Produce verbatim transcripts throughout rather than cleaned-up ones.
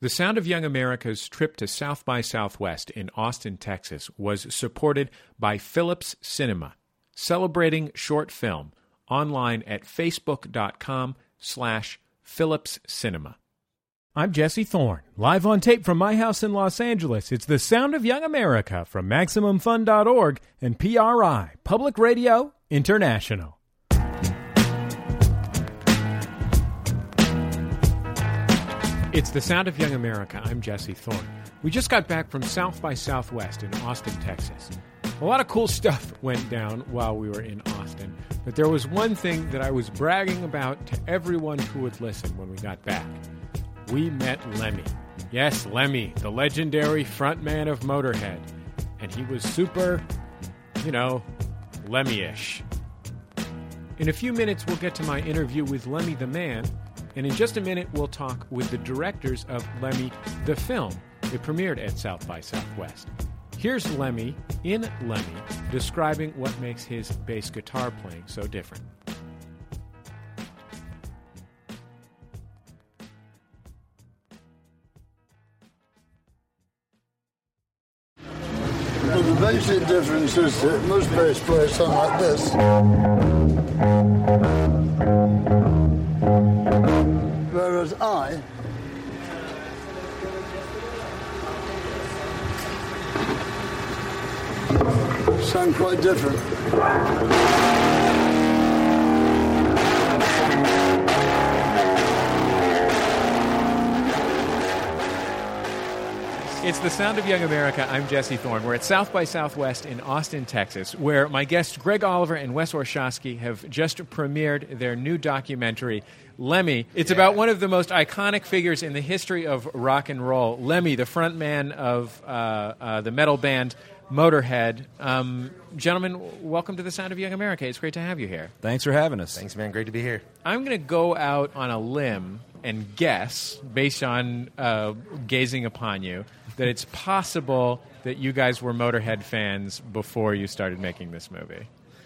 The Sound of Young America's trip to South by Southwest in Austin, Texas was supported by Phillips Cinema, celebrating short film, online at facebook.com slash Phillips Cinema. I'm Jesse Thorne, live on tape from my house in Los Angeles. It's The Sound of Young America from Maximum Fun dot org and P R I, Public Radio International. It's The Sound of Young America. I'm Jesse Thorne. We just got back from South by Southwest in Austin, Texas. A lot of cool stuff went down while we were in Austin, but there was one thing that I was bragging about to everyone who would listen when we got back. We met Lemmy. Yes, Lemmy, the legendary frontman of Motorhead. And he was super, you know, Lemmy-ish. In a few minutes, we'll get to my interview with Lemmy the Man, and in just a minute, we'll talk with the directors of Lemmy the Film. It premiered at South by Southwest. Here's Lemmy, in Lemmy, describing what makes his bass guitar playing so different. Well, the basic difference is that most bass players sound like this. Whereas I sound quite different. It's The Sound of Young America. I'm Jesse Thorne. We're at South by Southwest in Austin, Texas, where my guests Greg Oliver and Wes Orshowski have just premiered their new documentary, Lemmy. It's yeah. about one of the most iconic figures in the history of rock and roll, Lemmy, the frontman of uh, uh, the metal band Motorhead. Um, gentlemen, welcome to The Sound of Young America. It's great to have you here. Thanks for having us. Thanks, man. Great to be here. I'm going to go out on a limb and guess, based on uh, gazing upon you, that it's possible that you guys were Motorhead fans before you started making this movie.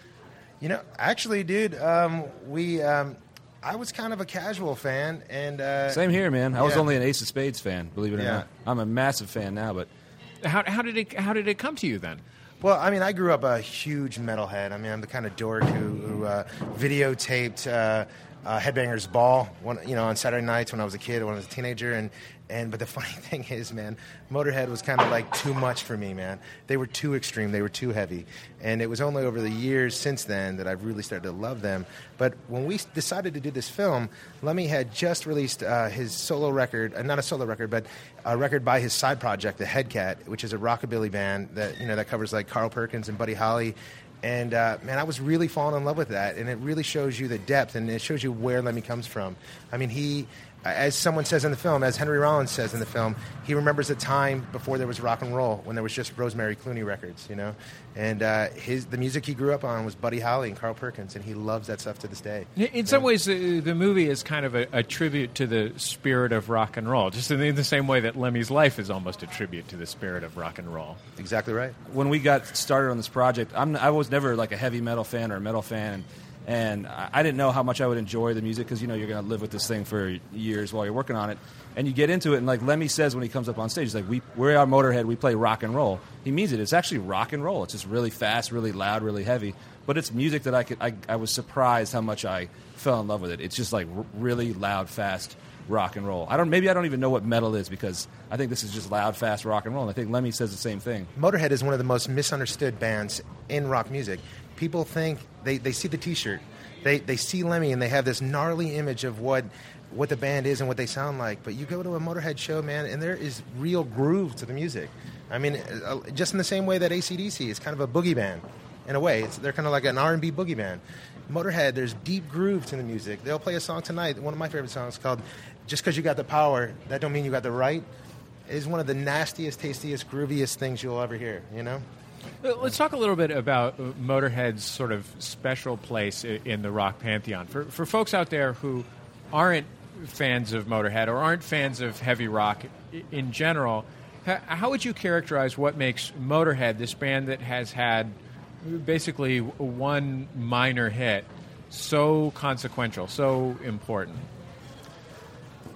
You know, actually, dude, um, we um, I was kind of a casual fan, and uh, same here, man. I yeah. was only an Ace of Spades fan, believe it or yeah. not. I'm a massive fan now, but how how did it how did it come to you then? Well, I mean, I grew up a huge metalhead. I mean, I'm the kind of dork who, who uh, videotaped uh, uh, Headbangers Ball, one, you know, on Saturday nights when I was a kid, when I was a teenager, and. And but the funny thing is, man, Motorhead was kind of like too much for me, man. They were too extreme. They were too heavy. And it was only over the years since then that I've really started to love them. But when we decided to do this film, Lemmy had just released uh, his solo record, uh, not a solo record, but a record by his side project, the Headcat, which is a rockabilly band that, you know, that covers like Carl Perkins and Buddy Holly. And, uh, man, I was really falling in love with that. And it really shows you the depth, and it shows you where Lemmy comes from. I mean, he... As someone says in the film, as Henry Rollins says in the film, he remembers a time before there was rock and roll, when there was just Rosemary Clooney records, you know? And uh, his the music he grew up on was Buddy Holly and Carl Perkins, and he loves that stuff to this day. In some yeah. ways, the, the movie is kind of a, a tribute to the spirit of rock and roll, just in the, in the same way that Lemmy's life is almost a tribute to the spirit of rock and roll. Exactly right. When we got started on this project, I'm, I was never like a heavy metal fan or a metal fan, and And I didn't know how much I would enjoy the music because, you know, you're going to live with this thing for years while you're working on it. And you get into it, and like Lemmy says when he comes up on stage, he's like, we, we're our Motorhead, we play rock and roll. He means it. It's actually rock and roll. It's just really fast, really loud, really heavy. But it's music that I could. I, I was surprised how much I fell in love with it. It's just like r- really loud, fast rock and roll. I don't. Maybe I don't even know what metal is because I think this is just loud, fast rock and roll. And I think Lemmy says the same thing. Motorhead is one of the most misunderstood bands in rock music. People think, they, they see the T-shirt. They they see Lemmy and they have this gnarly image of what what the band is and what they sound like. But you go to a Motorhead show, man, and there is real groove to the music. I mean, uh, just in the same way that A C D C is kind of a boogie band, in a way. It's, they're kind of like an R and B boogie band. Motorhead, there's deep groove to the music. They'll play a song tonight, one of my favorite songs called Just Because You Got the Power, That Don't Mean You Got the Right. It is one of the nastiest, tastiest, grooviest things you'll ever hear, you know? Let's talk a little bit about Motorhead's sort of special place in the rock pantheon. For for folks out there who aren't fans of Motorhead or aren't fans of heavy rock in general, how would you characterize what makes Motorhead, this band that has had basically one minor hit, so consequential, so important?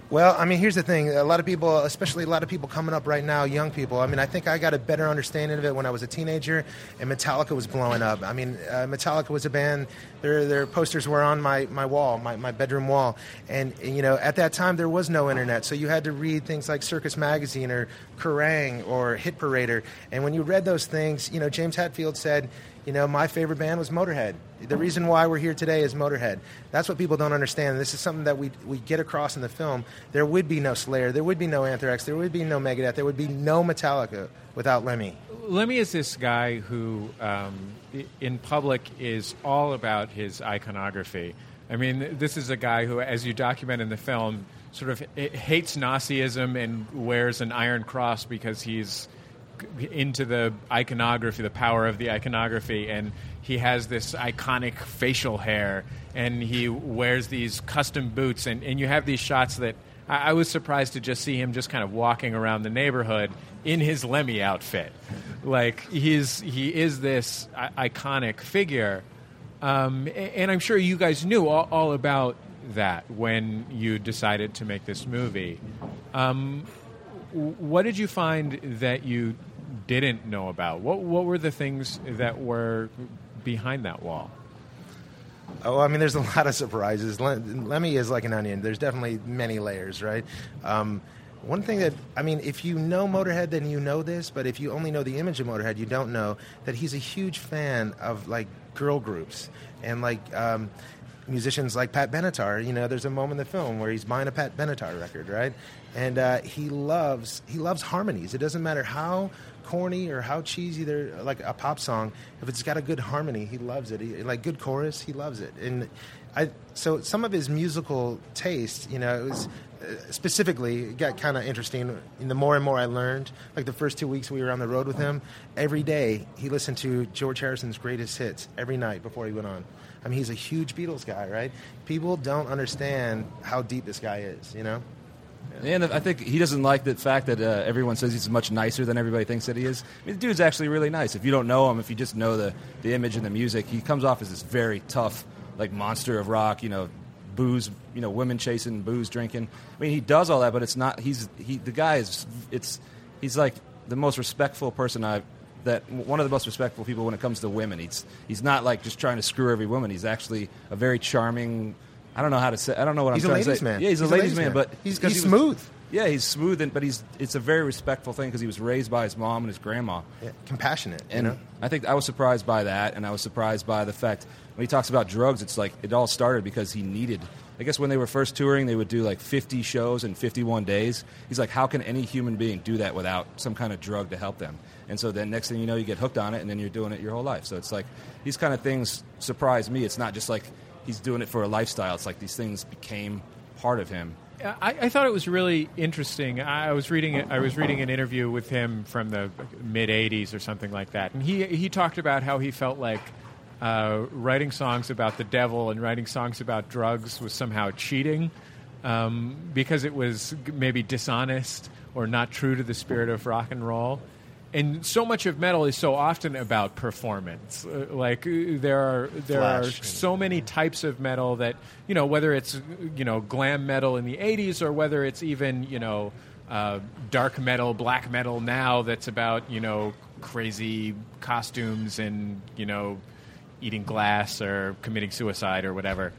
Well, I mean, here's the thing. A lot of people, especially a lot of people coming up right now, young people, I mean, I think I got a better understanding of it when I was a teenager and Metallica was blowing up. I mean, uh, Metallica was a band, their their posters were on my, my wall, my, my bedroom wall. And, you know, at that time, there was no internet, so you had to read things like Circus Magazine or Kerrang or Hit Parader. And when you read those things, you know, James Hetfield said, you know, my favorite band was Motorhead. The reason why we're here today is Motorhead. That's what people don't understand. This is something that we we get across in the film. There would be no Slayer. There would be no Anthrax. There would be no Megadeth. There would be no Metallica without Lemmy. Lemmy is this guy who, um, in public, is all about his iconography. I mean, this is a guy who, as you document in the film, sort of hates Nazism and wears an iron cross because he's into the iconography, the power of the iconography, and he has this iconic facial hair, and he wears these custom boots, and, and you have these shots that I, I was surprised to just see him just kind of walking around the neighborhood in his Lemmy outfit. Like, he's he is this I- iconic figure, um, and I'm sure you guys knew all, all about that when you decided to make this movie. Um, what did you find that you didn't know about? What what were the things that were behind that wall? Oh, I mean, there's a lot of surprises. Lemmy is like an onion. There's definitely many layers, right? Um, one thing that, I mean, if you know Motorhead, then you know this, but if you only know the image of Motorhead, you don't know that he's a huge fan of, like, girl groups and, like, um, musicians like Pat Benatar. You know, there's a moment in the film where he's buying a Pat Benatar record, right? And uh, he loves he loves harmonies. It doesn't matter how corny or how cheesy they're, like a pop song. If it's got a good harmony, he loves it. He, like good chorus, he loves it. And I so some of his musical taste, you know, it was uh, specifically it got kind of interesting. And the more and more I learned, like the first two weeks we were on the road with him, every day he listened to George Harrison's greatest hits every night before he went on. I mean, he's a huge Beatles guy, right? People don't understand how deep this guy is, you know? Yeah. And I think he doesn't like the fact that uh, everyone says he's much nicer than everybody thinks that he is. I mean, the dude's actually really nice. If you don't know him, if you just know the, the image and the music, he comes off as this very tough, like, monster of rock, you know, booze, you know, women chasing, booze drinking. I mean, he does all that, but it's not, he's, he, the guy is, it's, he's like the most respectful person I've, that one of the most respectful people when it comes to women. He's he's not like just trying to screw every woman. He's actually a very charming. I don't know how to say. I don't know what he's I'm trying to say. He's a ladies' man. Yeah, he's, he's a ladies' man, man, but he's, he's he's he smooth. Was, yeah, he's smooth, and, but he's it's a very respectful thing because he was raised by his mom and his grandma. Yeah, compassionate, and you know? I think I was surprised by that, and I was surprised by the fact when he talks about drugs. It's like it all started because he needed. I guess when they were first touring, they would do like fifty shows in fifty-one days. He's like, how can any human being do that without some kind of drug to help them? And so then next thing you know, you get hooked on it, and then you're doing it your whole life. So it's like these kind of things surprise me. It's not just like he's doing it for a lifestyle. It's like these things became part of him. I, I thought it was really interesting. I was reading I was reading an interview with him from the mid eighties or something like that, and he he talked about how he felt like uh, writing songs about the devil and writing songs about drugs was somehow cheating um, because it was maybe dishonest or not true to the spirit of rock and roll. And so much of metal is so often about performance. Uh, like uh, there are there Flash. are so many types of metal that, you know, whether it's, you know, glam metal in the eighties or whether it's even, you know, uh, dark metal, black metal now that's about, you know, crazy costumes and, you know, eating glass or committing suicide or whatever.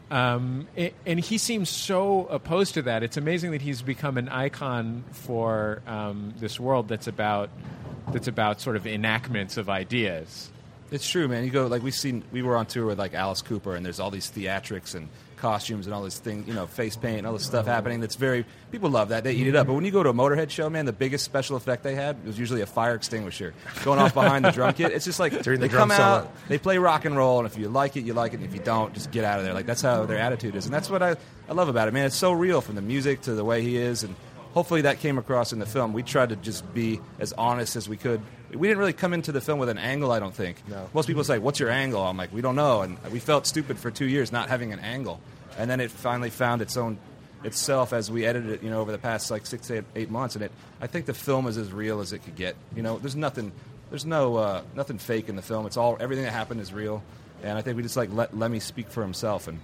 Um, and he seems so opposed to that. It's amazing that he's become an icon for um, this world that's about that's about sort of enactments of ideas. It's true, man. You go like we've seen. We were on tour with like Alice Cooper, and there's all these theatrics and costumes and all this thing, you know, face paint and all this stuff happening. That's very people love that. They eat it up. But when you go to a Motorhead show, man, the biggest special effect they had was usually a fire extinguisher going off behind the drum kit. It's just like During the they drum come solo. out, they play rock and roll, and if you like it, you like it. And if you don't, just get out of there. Like that's how their attitude is, and that's what I, I love about it, man. It's so real from the music to the way he is, and hopefully that came across in the film. We tried to just be as honest as we could. We didn't really come into the film with an angle, I don't think. No. Most people say, what's your angle? I'm like, we don't know. And we felt stupid for two years not having an angle. And then it finally found its own itself as we edited it, you know, over the past like six, eight, eight months. And it, I think the film is as real as it could get. You know, there's nothing, there's no, uh, nothing fake in the film. It's all, everything that happened is real. And I think we just like let Lemmy speak for himself. And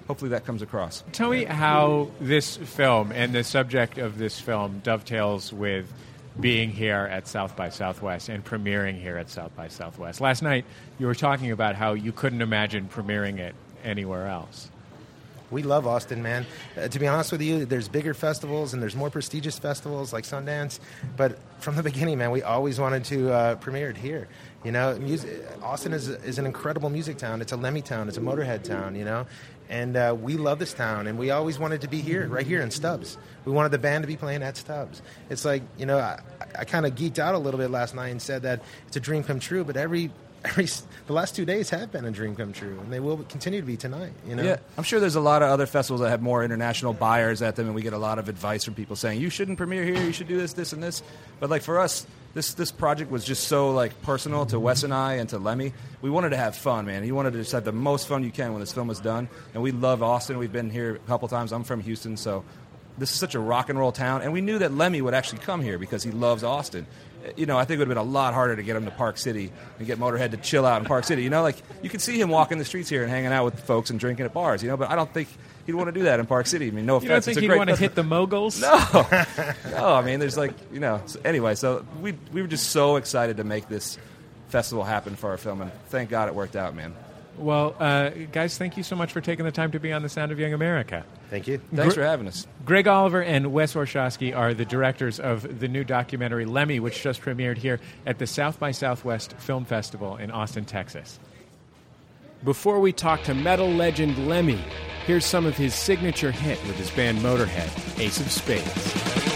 hopefully that comes across. Tell me how this film and the subject of this film dovetails with being here at South by Southwest and premiering here at South by Southwest. Last night, you were talking about how you couldn't imagine premiering it anywhere else. We love Austin, man. Uh, to be honest with you, there's bigger festivals and there's more prestigious festivals like Sundance. But from the beginning, man, we always wanted to uh, premiere it here. You know, music, Austin is is an incredible music town. It's a Lemmy town. It's a Motorhead town. You know, and uh, we love this town. And we always wanted to be here, right here in Stubbs. We wanted the band to be playing at Stubbs. It's like, you know, I, I kind of geeked out a little bit last night and said that it's a dream come true. But every Every, the last two days have been a dream come true, and they will continue to be tonight. You know, yeah, I'm sure there's a lot of other festivals that have more international buyers at them, and we get a lot of advice from people saying you shouldn't premiere here, you should do this, this, and this. But like for us, this this project was just so like personal to Wes and I and to Lemmy. We wanted to have fun, man. You wanted to just have the most fun you can when this film was done, and we love Austin. We've been here a couple times. I'm from Houston, so this is such a rock and roll town, and we knew that Lemmy would actually come here because he loves Austin. You know, I think it would have been a lot harder to get him to Park City and get Motorhead to chill out in Park City. You know, like, you can see him walking the streets here and hanging out with folks and drinking at bars, you know, but I don't think he'd want to do that in Park City. I mean, no offense. You don't think it's a he'd great want to hit the moguls? No. No, I mean, there's like, you know, so anyway, so we we were just so excited to make this festival happen for our film, and thank God it worked out, man. Well, uh, guys, thank you so much for taking the time to be on The Sound of Young America. Thank you. Thanks Gre- for having us. Greg Oliver and Wes Orshowski are the directors of the new documentary Lemmy, which just premiered here at the South by Southwest Film Festival in Austin, Texas. Before we talk to metal legend Lemmy, here's some of his signature hit with his band Motorhead, Ace of Spades.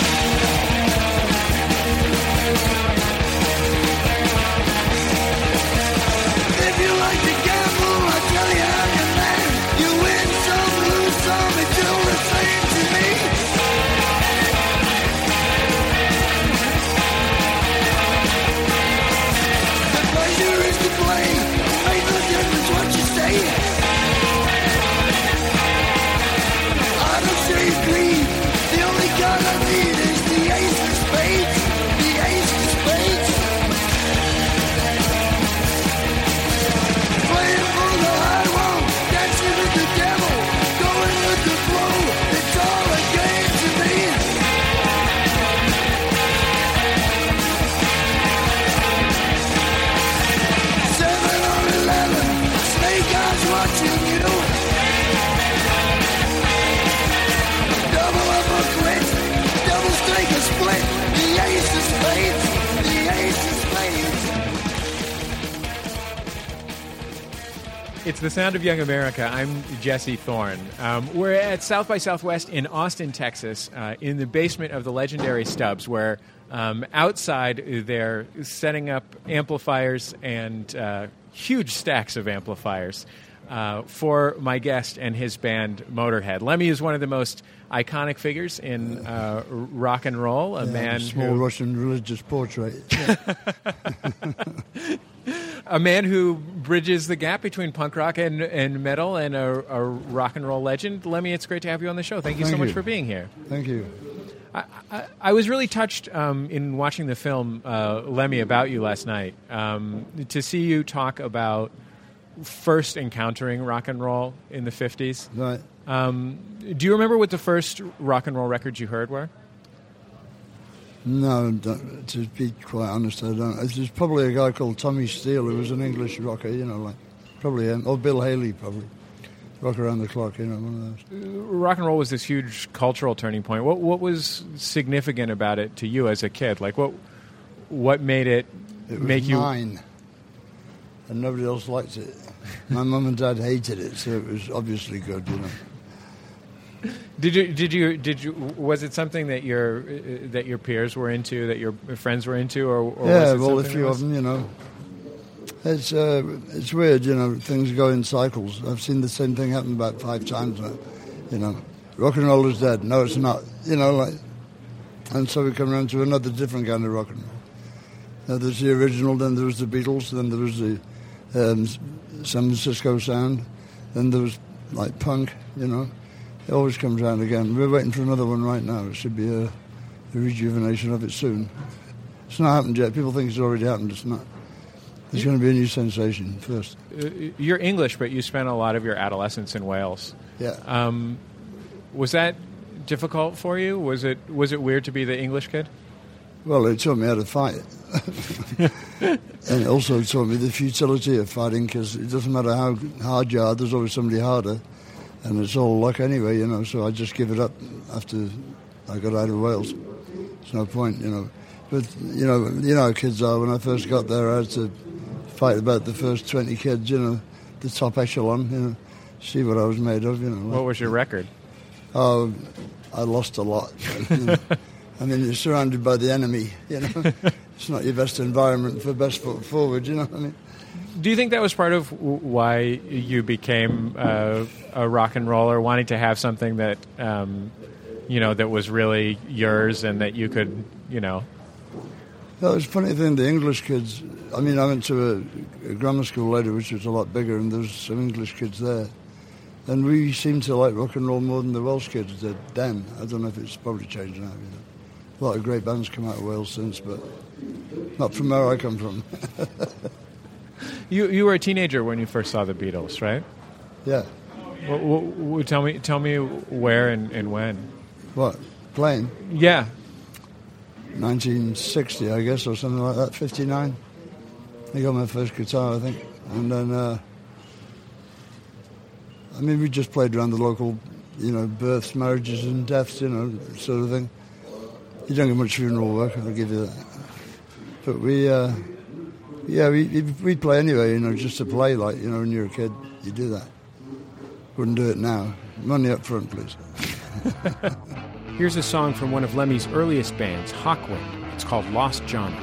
It's The Sound of Young America. I'm Jesse Thorne. Um, we're at South by Southwest in Austin, Texas, uh, in the basement of the legendary Stubbs, where um, outside they're setting up amplifiers and uh, huge stacks of amplifiers uh, for my guest and his band, Motorhead. Lemmy is one of the most iconic figures in uh, rock and roll, a yeah, man a small who... Russian religious portrait. A man who bridges the gap between punk rock and, and metal, and a, a rock and roll legend. Lemmy, it's great to have you on the show. Thank you Thank so much you. for being here. Thank you. I, I, I was really touched um, in watching the film uh, Lemmy about you last night um, to see you talk about first encountering rock and roll in the fifties. Right. Um, do you remember what the first rock and roll records you heard were? No, don't, to be quite honest, I don't. There's probably a guy called Tommy Steele who was an English rocker, you know, like probably him, or Bill Haley, probably. Rock around the clock, you know, one of those. Rock and roll was this huge cultural turning point. What what was significant about it to you as a kid? Like what what made it, It was make you? mine, and nobody else liked it. My mum and dad hated it, so it was obviously good, you know. Did you did you did you was it something that your uh, that your peers were into, that your friends were into, or, or yeah, was it well, a something few that of was- them, you know. It's uh, it's weird, you know. Things go in cycles. I've seen the same thing happen about five times now. You know, rock and roll is dead. No, it's not. You know, like, and so we come around to another different kind of rock and roll. Now, there's the original, then there was the Beatles, then there was the um, San Francisco sound, then there was like punk. You know, it always comes around again. We're waiting for another one right now. It should be a, a rejuvenation of it soon. It's not happened yet. People think it's already happened. It's not. There's going to be a new sensation first. Uh, you're English, but you spent a lot of your adolescence in Wales. Yeah. Um, was that difficult for you? Was it was it weird to be the English kid? Well, it taught me how to fight. And it also taught me the futility of fighting, because it doesn't matter how hard you are, there's always somebody harder. And it's all luck anyway, you know, so I just give it up after I got out of Wales. There's no point, you know. But, you know, you know how kids are. When I first got there, I had to fight about the first twenty kids, you know, the top echelon, you know, see what I was made of, you know. What was your record? Oh, I lost a lot. You know. I mean, you're surrounded by the enemy, you know. It's not your best environment for best foot forward, you know what I mean? Do you think that was part of w- why you became uh, a rock and roller, wanting to have something that, um, you know, that was really yours and that you could, you know... Well, it's a funny thing, the English kids... I mean, I went to a, a grammar school later, which was a lot bigger, and there was some English kids there. And we seemed to like rock and roll more than the Welsh kids did then. I don't know if it's probably changed now, you know. A lot of great bands come out of Wales since, but not from where I come from. you you were a teenager when you first saw the Beatles, right? Yeah. W- w- w- tell me tell me where and, and when. What? Playing? Yeah. nineteen sixty, I guess, or something like that, fifty-nine. I got my first guitar, I think. And then, uh, I mean, we just played around the local, you know, births, marriages and deaths, you know, sort of thing. You don't get much funeral work, I'll give you that. But we, uh, yeah, we, we'd play anyway, you know, just to play, like, you know, when you're a kid, you do that. Wouldn't do it now. Money up front, please. Here's a song from one of Lemmy's earliest bands, Hawkwind. It's called Lost Genre.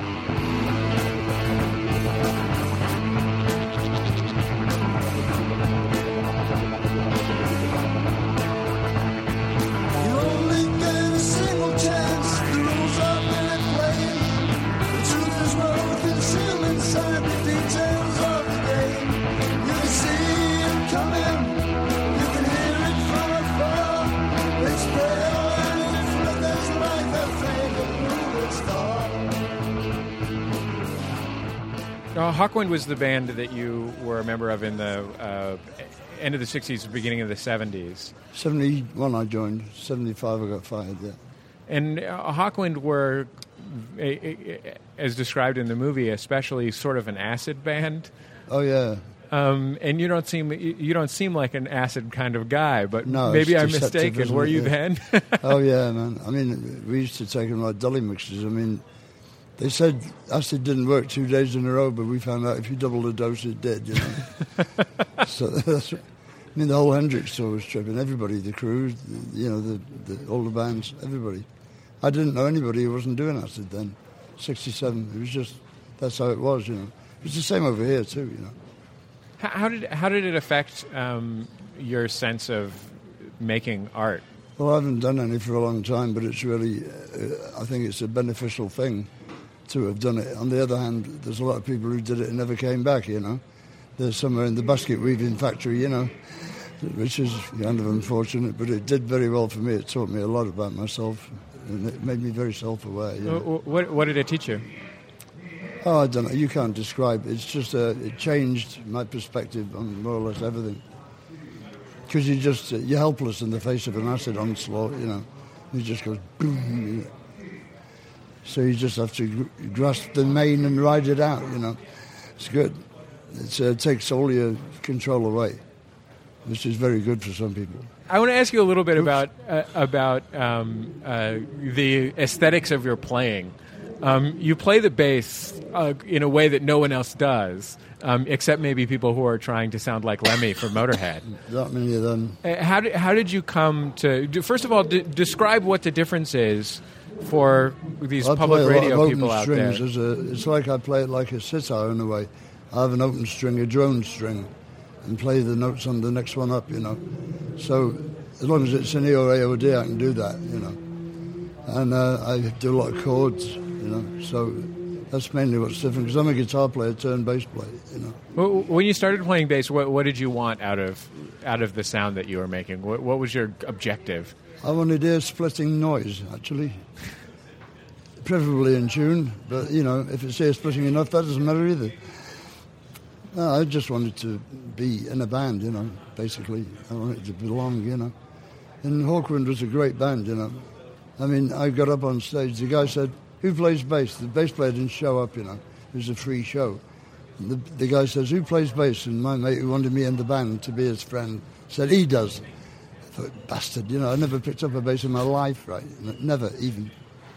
Uh, Hawkwind was the band that you were a member of in the uh, end of the sixties, beginning of the seventies. seventy-one I joined. seventy-five I got fired, yeah. And uh, Hawkwind were, a, a, as described in the movie, especially sort of an acid band. Oh, yeah. Um, and you don't seem you don't seem like an acid kind of guy, but no, maybe I'm deceptive, mistaken. Were it? you yeah. then? Oh, yeah, man. I mean, we used to take them like dolly mixtures. I mean... They said acid didn't work two days in a row, but we found out if you doubled the dose, it did, you know. So that's, I mean, the whole Hendrix tour was tripping. Everybody, the crew, the, you know, the, the all the bands, everybody. I didn't know anybody who wasn't doing acid then. sixty-seven, it was just, that's how it was, you know. It was the same over here too, you know. How, how did how did it affect um, your sense of making art? Well, I haven't done any for a long time, but it's really, uh, I think it's a beneficial thing to have done it. On the other hand, there's a lot of people who did it and never came back, you know. They're somewhere in the basket weaving factory, you know, which is kind of unfortunate, but it did very well for me. It taught me a lot about myself, and it made me very self-aware, you know. What, what did it teach you? Oh, I don't know. You can't describe it. It's just, uh, it changed my perspective on more or less everything. Because you just, uh, you're helpless in the face of an acid onslaught, you know. It just goes boom, you know. So you just have to gr- grasp the mane and ride it out, you know. It's good. It's, uh, it takes all your control away, which is very good for some people. I want to ask you a little bit Oops. about uh, about um, uh, the aesthetics of your playing. Um, you play the bass uh, in a way that no one else does, um, except maybe people who are trying to sound like Lemmy from Motorhead. Not many of them. Uh, how did how did you come to? First of all, d- describe what the difference is for these I public play a radio lot of people open out strings there. As a, it's like I play it like a sitar in a way. I have an open string, a drone string, and play the notes on the next one up, you know. So as long as it's an E or A or D, I can do that, you know. And uh, I do a lot of chords, you know. So that's mainly what's different, because I'm a guitar player turned bass player, you know. When you started playing bass, what, what did you want out of out of the sound that you were making? What, what was your objective? I wanted ear-splitting noise, actually. Preferably in tune, but, you know, if it's ear-splitting enough, that doesn't matter either. No, I just wanted to be in a band, you know, basically. I wanted to belong, you know. And Hawkwind was a great band, you know. I mean, I got up on stage. The guy said, who plays bass? The bass player didn't show up, you know. It was a free show. The, the guy says, who plays bass? And my mate who wanted me in the band to be his friend said, he does. I thought, bastard, you know, I never picked up a bass in my life, right? Never, even.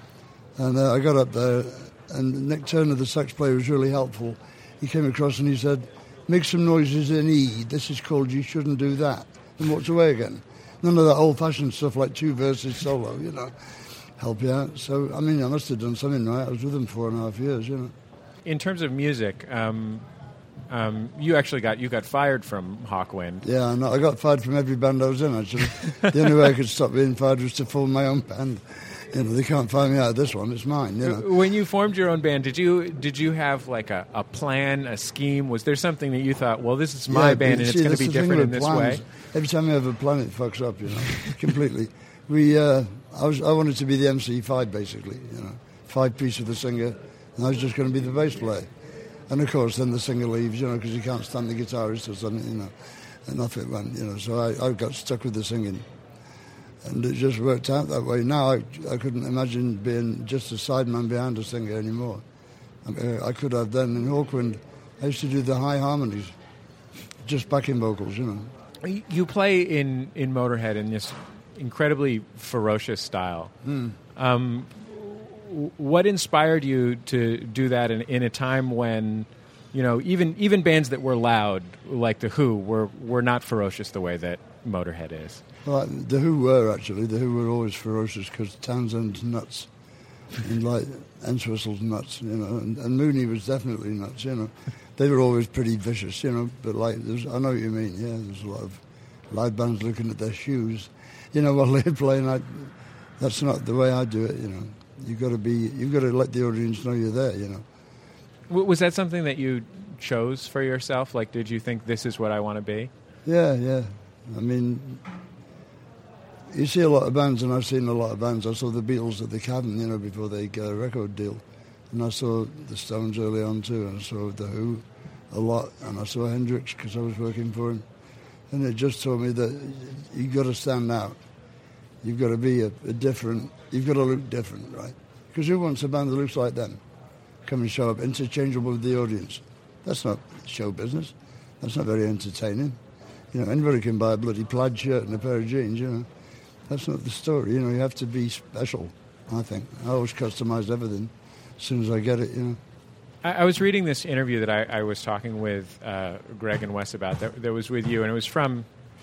And uh, I got up there, and Nick Turner, the sax player, was really helpful. He came across and he said, make some noises in E. This is called You Shouldn't Do That. And walked away again. None of that old-fashioned stuff like two verses solo, you know, help you out. So, I mean, I must have done something right. I was with them four and a half years, you know. In terms of music, um, um, you actually got you got fired from Hawkwind. Yeah, no, I got fired from every band I was in, actually. The only way I could stop being fired was to form my own band. You know, they can't find me out of this one. It's mine, you know. When you formed your own band, did you did you have like a, a plan, a scheme? Was there something that you thought, well, this is my yeah, band and see, it's going to be different in this plans. way? Every time you have a plan, it fucks up, you know, completely. We, uh, I was, I wanted to be the M C five, basically, you know, five piece with the singer, and I was just going to be the bass player. And of course, then the singer leaves, you know, because he can't stand the guitarist or something, you know, and off it went, you know. So I, I got stuck with the singing. And it just worked out that way. Now I, I couldn't imagine being just a sideman behind a singer anymore. I, I could have then in Hawkwind. I used to do the high harmonies, just backing vocals, you know. You play in, in Motorhead in this incredibly ferocious style. Mm. Um, what inspired you to do that in, in a time when, you know, even even bands that were loud, like The Who, were were not ferocious the way that Motorhead is? Well, the Who were, actually. The Who were always ferocious because Townsend's nuts. And, like, Entwistle's nuts, you know. And, and Mooney was definitely nuts, you know. They were always pretty vicious, you know. But, like, there's, I know what you mean, yeah. There's a lot of live bands looking at their shoes, you know, while they're playing. I, that's not the way I do it, you know. You've got to be, you've got to let the audience know you're there, you know. Was that something that you chose for yourself? Like, did you think this is what I want to be? Yeah, yeah. I mean, you see a lot of bands, and I've seen a lot of bands. I saw the Beatles at the Cavern, you know, before they got a record deal. And I saw the Stones early on, too. And I saw The Who a lot. And I saw Hendrix because I was working for him. And it just told me that you've got to stand out. You've got to be a, a different, you've got to look different, right? Because who wants a band that looks like them? Come and show up, interchangeable with the audience. That's not show business. That's not very entertaining. You know, anybody can buy a bloody plaid shirt and a pair of jeans, you know. That's not the story, you know. You have to be special, I think. I always customize everything as soon as I get it, you know. I, I was reading this interview that I, I was talking with uh, Greg and Wes about that, that was with you, and it was from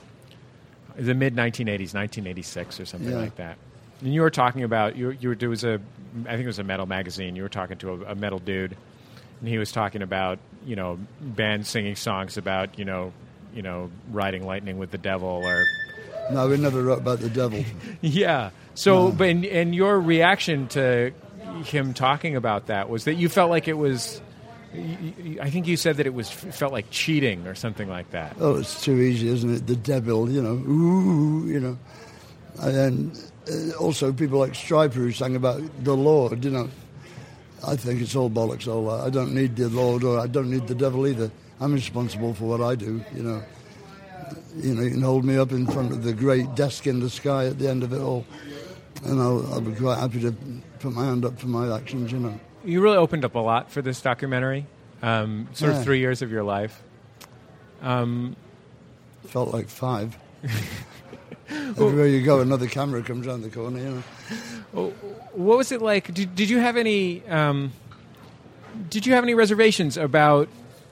the mid nineteen eighties, nineteen eighty-six or something yeah. like that. And you were talking about, you, you were, there was a, I think it was a metal magazine, you were talking to a, a metal dude, and he was talking about, you know, bands singing songs about, you know, you know, riding lightning with the devil or... No, we never wrote about the devil. Yeah. So, No. but and, and your reaction to him talking about that was that you felt like it was, I think you said that it was felt like cheating or something like that. Oh, it's too easy, isn't it? The devil, you know, ooh, you know. And then uh, also people like Stryper who sang about the Lord, you know. I think it's all bollocks, all that. I don't need the Lord or I don't need the devil either. I'm responsible for what I do, you know. You know, you can hold me up in front of the great desk in the sky at the end of it all, and I'll, I'll be quite happy to put my hand up for my actions, you know. You really opened up a lot for this documentary, um, sort Yeah. of three years of your life. Um, Felt like five. Everywhere you go, another camera comes around the corner, you know. what was it like? Did, did you have any? Um, did you have any reservations about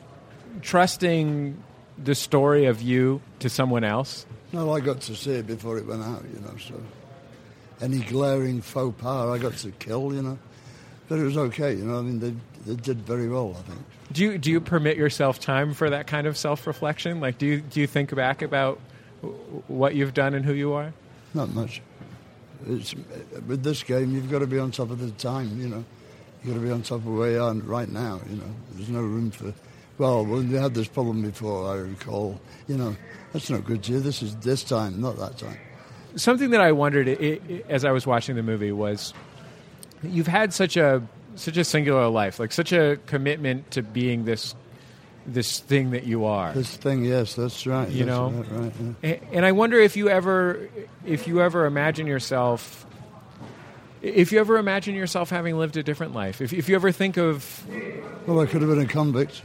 trusting the story of you to someone else? No, I got to see it before it went out, you know, so any glaring faux pas I got to kill, you know. But it was okay, you know, I mean, they they did very well, I think. Do you do you permit yourself time for that kind of self-reflection? Like, do you do you think back about what you've done and who you are? Not much. It's, with this game, you've got to be on top of the time, you know. You've got to be on top of where you are right now, you know. There's no room for... Well, when we had this problem before, I recall, you know, that's not good to you. This is this time, not that time. Something that I wondered it, it, as I was watching the movie was you've had such a such a singular life, like such a commitment to being this this thing that you are. This thing, yes, that's right. You that's know, right, right, yeah. and, and I wonder if you ever, if you ever imagine yourself, if you ever imagine yourself having lived a different life. If, if you ever think of, well, I could have been a convict.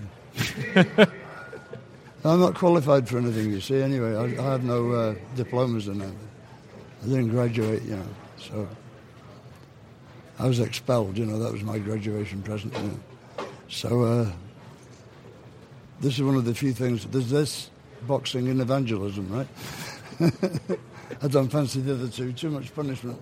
I'm not qualified for anything, you see. Anyway, I, I have no uh, diplomas in that. I didn't graduate, you know, so I was expelled. You know, that was my graduation present. You know. So. Uh, This is one of the few things. There's this, boxing, and evangelism, right? I don't fancy the other two. Too much punishment.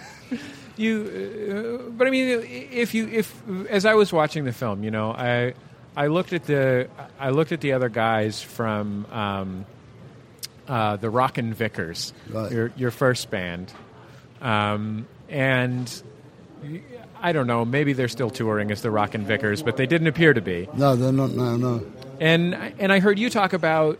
You, uh, but I mean, if you, if as I was watching the film, you know, I, I looked at the, I looked at the other guys from um, uh, the Rockin' Vickers, right. your your first band, um, and. I don't know, maybe they're still touring as the Rockin' Vickers, but they didn't appear to be. No, they're not now, no. And and I heard you talk about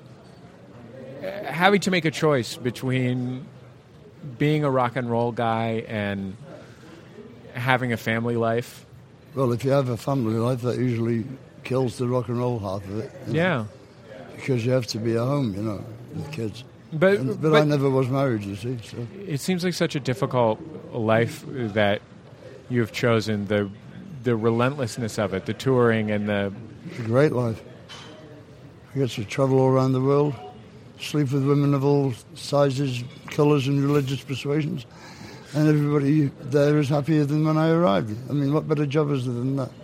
having to make a choice between being a rock and roll guy and having a family life. Well, if you have a family life, that usually kills the rock and roll half of it. You know? Yeah. Because you have to be at home, you know, with kids. But, and, but, but I never was married, you see. So. It seems like such a difficult life that you've chosen, the the relentlessness of it, the touring and the... It's a great life. I get to travel all around the world, sleep with women of all sizes, colours and religious persuasions, and everybody there is happier than when I arrived. I mean, what better job is there than that?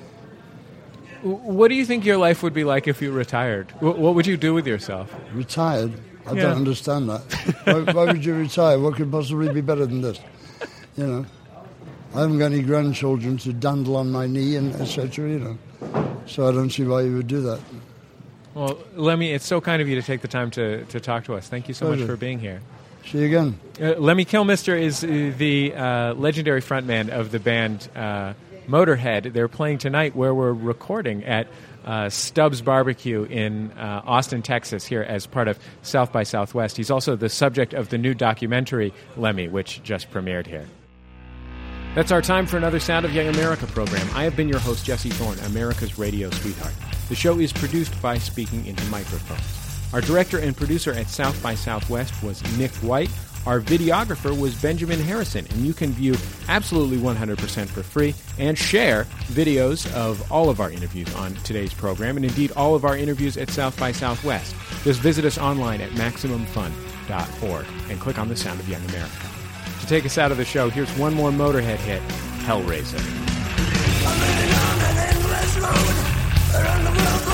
What do you think your life would be like if you retired? What would you do with yourself? Retired? I yeah. don't understand that. why, why would you retire? What could possibly be better than this? You know? I haven't got any grandchildren to dandle on my knee and et cetera, you know. So I don't see why you would do that. Well, Lemmy, it's so kind of you to take the time to, to talk to us. Thank you so Pleasure. much for being here. See you again. Uh, Lemmy Kilmister is uh, the uh, legendary frontman of the band uh, Motorhead. They're playing tonight where we're recording at uh, Stubbs Barbecue in uh, Austin, Texas, here as part of South by Southwest. He's also the subject of the new documentary, Lemmy, which just premiered here. That's our time for another Sound of Young America program. I have been your host, Jesse Thorne, America's radio sweetheart. The show is produced by Speaking Into Microphones. Our director and producer at South by Southwest was Nick White. Our videographer was Benjamin Harrison, and you can view absolutely one hundred percent for free and share videos of all of our interviews on today's program, and indeed all of our interviews at South by Southwest. Just visit us online at maximum fun dot org and click on the Sound of Young America. To take us out of the show, here's one more Motorhead hit, Hellraiser.